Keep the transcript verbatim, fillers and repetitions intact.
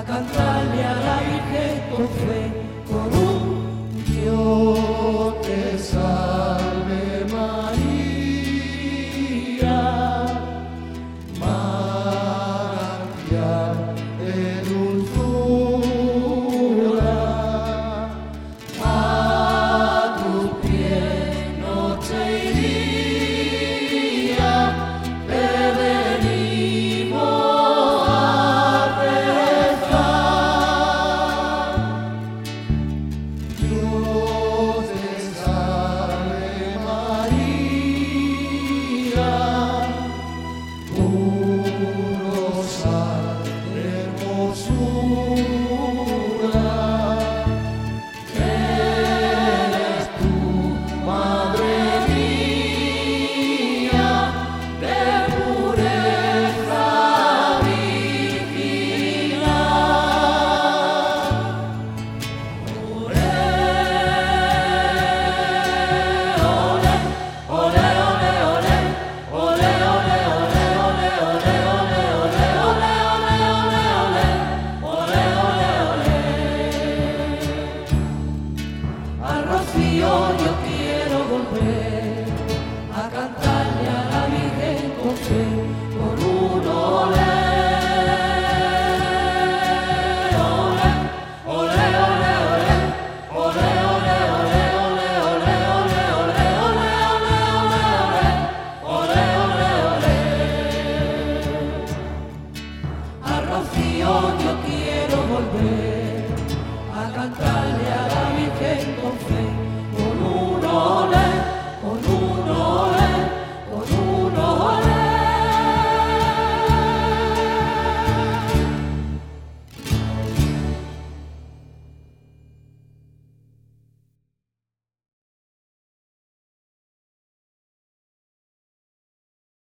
a cantarle a la Virgen con fe, con un Dios te salve María, manantial de dulzura, a tus pies noche y día te venimos a rezar. Dios te salve María, un rosal de hermosura, eres tú, Madre mía, de pureza virginal. Olé, olé, olé, olé, olé, olé, olé, olé, olé, olé, olé, olé, olé, olé, olé, olé, olé. Al Rocío yo quiero volver a cantarle a la Virgen con fe, con un olé, olé, olé, olé, olé, olé, olé, olé, olé, olé, olé, olé, olé, olé, olé, olé. Al Rocío yo quiero volver a cantarle a la